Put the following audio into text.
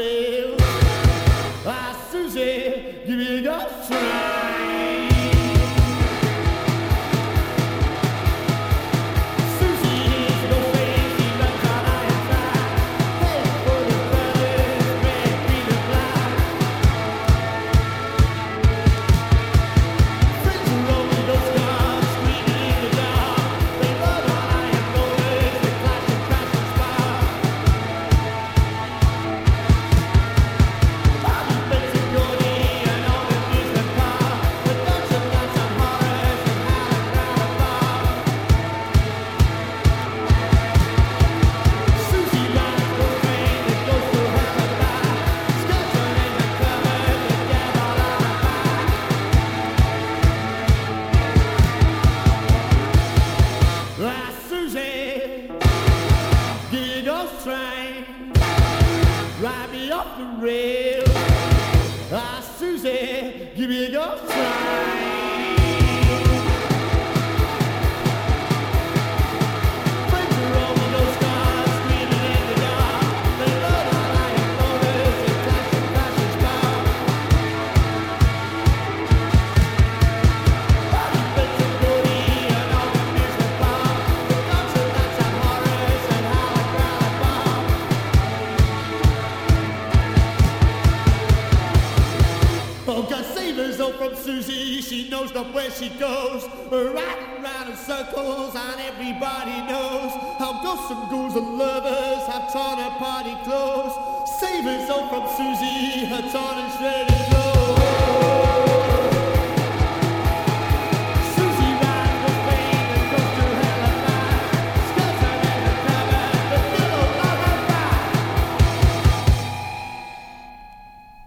rail. Ah, Susie, give me a go train. Susie is no train, she runs all I have tried. Hey, for the brothers, red, green, and black. Friends who roll with those cars, screaming in the dark. They run all I have rollers, they clash and crash and spark. Bobby, Betsy, Gordy, and all the amusement park. With lots and lots of horrors and howling round the bar. Susie rides the train that goes through her back. Skirts are in the cupboard, the devil on her back. Ah, Susie, give me a ghost train. Ride me off the rail. Ah, Susie, give me a ghost train. Friends are rolling those cars, screaming in the dark. They load all I have rollers, they clash and crash and spark. Bobby, Betsy, Gordy, and all the amusement park. With lots and lots of horrors and howling round the bar. Oh, God save us all from Susie, she knows not where she goes. Riding round in circles and everybody knows how ghosts and ghouls and lovers have torn her party clothes. Save us all from Susie, her torn and shredded clothes.